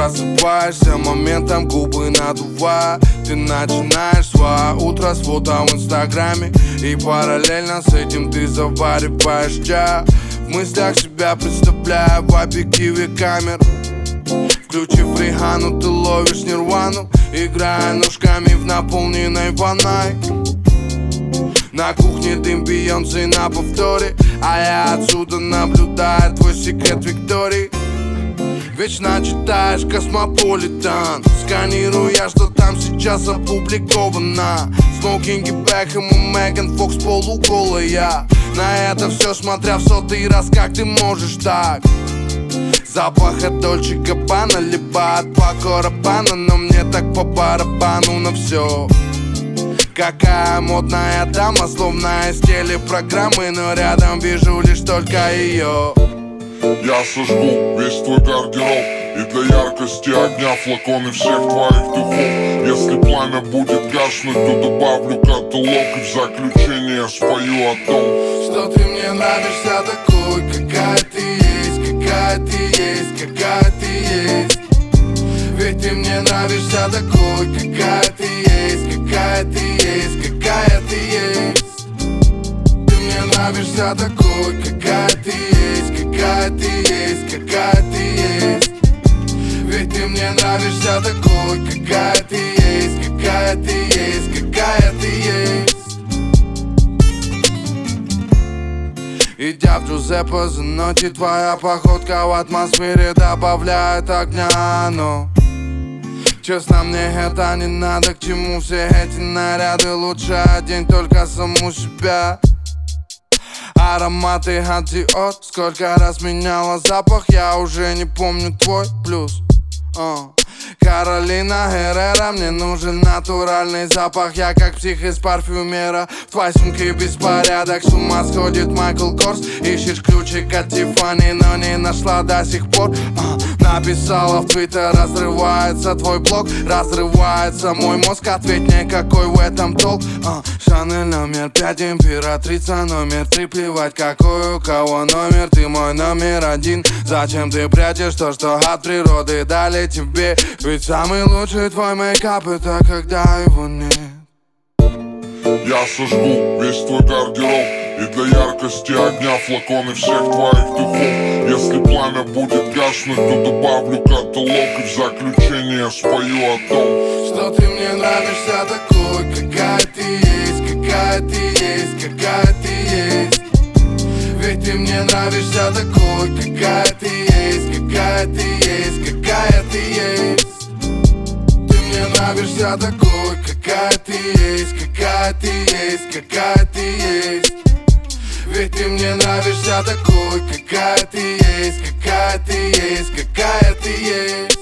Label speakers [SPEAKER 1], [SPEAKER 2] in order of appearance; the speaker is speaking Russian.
[SPEAKER 1] просыпаешься моментом, губы надувая. Ты начинаешь свое утро с фото в инстаграме, и параллельно с этим ты завариваешь чай. В мыслях себя представляя в объективе камер. Включив Рихану, ты ловишь нирвану, играя ножками в наполненной ванной. На кухне дым Бейонсе на повторе, а я отсюда наблюдаю твой секрет Виктории. Вечно читаешь Космополитен, сканируя, что там сейчас опубликовано. Смокинги Бекхэм и Меган Фокс полуголая. На это все смотря в сотый раз, как ты можешь так? Запах от Дольче Габбана, либо от Пако Раббана, но мне так по барабану на все. Какая модная дама, словно из телепрограммы, но рядом вижу лишь только ее.
[SPEAKER 2] Я сожгу весь твой гардероб, и для яркости огня флаконы всех твоих духов. Если пламя будет гаснуть, то добавлю каталог, и в заключение спою о том,
[SPEAKER 1] что ты мне нравишься такой, какая ты есть, какая ты есть, какая ты есть. Ведь ты мне нравишься такой, какая ты есть, какая ты есть, какая ты есть. Ты мне нравишься такой, какая ты есть, какая ты есть, какая ты есть. Ведь ты мне нравишься такой, какая ты есть, какая ты есть, какая ты есть. Идя в Джузеппе за ночи, твоя походка в атмосфере добавляет огня, но честно, мне это не надо, к чему все эти наряды. Лучше одень только саму себя. Ароматы от Dior, сколько раз меняла запах, я уже не помню твой плюс. Каролина Геррера, мне нужен натуральный запах. Я как псих из парфюмера, в твоей сумке беспорядок. С ума сходит Майкл Корс, ищешь ключик от Тиффани, но не нашла до сих пор. Написала в Твиттер, разрывается твой блог, разрывается мой мозг. Ответь мне, какой в этом толк? Шанель номер 5, императрица номер 3. Плевать, какой у кого номер, ты мой номер 1. Зачем ты прячешь то, что от природы дали тебе? Ведь самый лучший твой мейкап — это когда его нет.
[SPEAKER 2] я сожгу весь твой гардероб, и для яркости огня флаконы всех твоих духов. Если пламя будет гаснуть, то добавлю каталог, и в заключение спою о том,
[SPEAKER 1] что ты мне нравишься такой, какая ты есть, какая ты есть, какая ты есть. Ведь ты мне нравишься такой, какая ты есть, какая ты есть, какая ты есть. Ты мне нравишься такой, какая ты есть, какая ты есть, какая ты есть. Ведь ты мне нравишься такой, какая ты есть, какая ты есть, какая ты есть.